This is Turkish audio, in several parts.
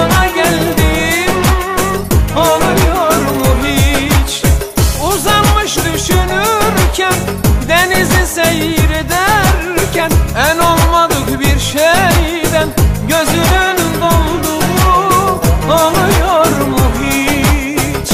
aklına geldim, oluyor mu hiç? Uzanmış düşünürken, denizi seyrederken, en olmadık bir şeyden gözünün dolduğu oluyor mu hiç?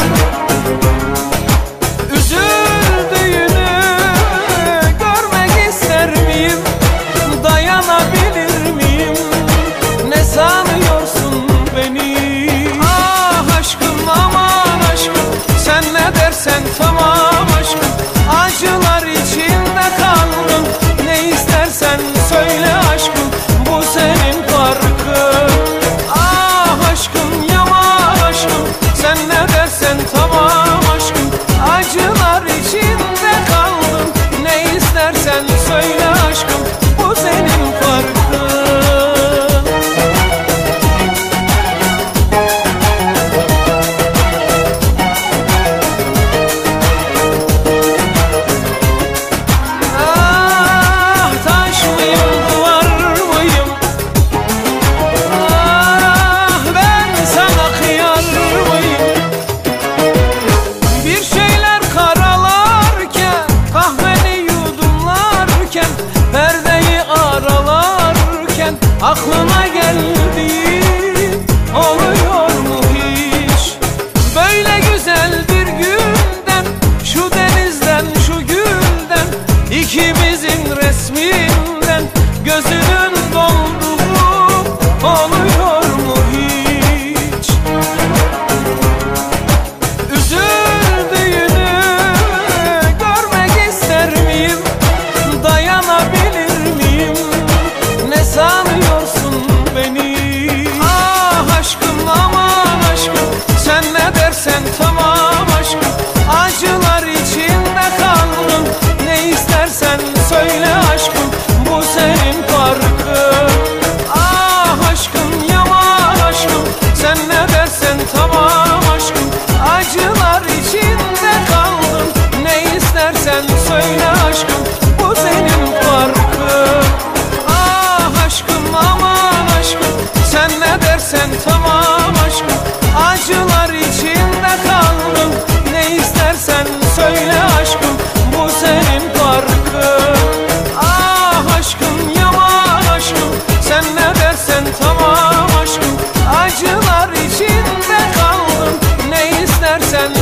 Üzüldüğünü görmek ister miyim? Dayanabilir miyim? Ne sanıyorsun beni? Ah aşkım, aman aşkım, sen ne dersen tamam aşkım. Acılar içinde kaldım, ne istersen söyle aşkım, bu senin farkın. Ah aşkım, yaman aşkım, sen ne dersen tamam aşkım. Acılar içinde kaldım, ne istersen söyle aşkım, bu senin farkın. Ah taş mıyım, duvar mıyım? Ah ben sana kıyar mıyım? Bir şeyler karalarken, kahveni yudumlarken, perdeyi aralarken aklına geldi, oluyor mu hiç? Böyle güzel bir günden, şu denizden, şu gülden, ikimizin resminden gözünün dolduğu oluyor mu hiç? Üzüldüğünü görmek ister miyim? Dayanabilir miyim? Ne sanıyorsun beni? Ah aşkım, aman aşkım, sen ne dersen tamam aşkım. Acılar içinde kaldım, ne istersen söyle aşkım, bu senin farkın. Ah aşkım, yaman aşkım, sen ne dersen tamam aşkım. Acılar içinde kaldım, ne istersen söyle aşkım, bu senin farkın. Ah aşkım, aman aşkım, sen ne dersen tamam aşkım. Acılar içinde kaldım, ne istersen söyle aşkım, bu senin farkın. Ah aşkım, yaman aşkım, sen ne dersen tamam aşkım. Acılar içinde kaldım, ne istersen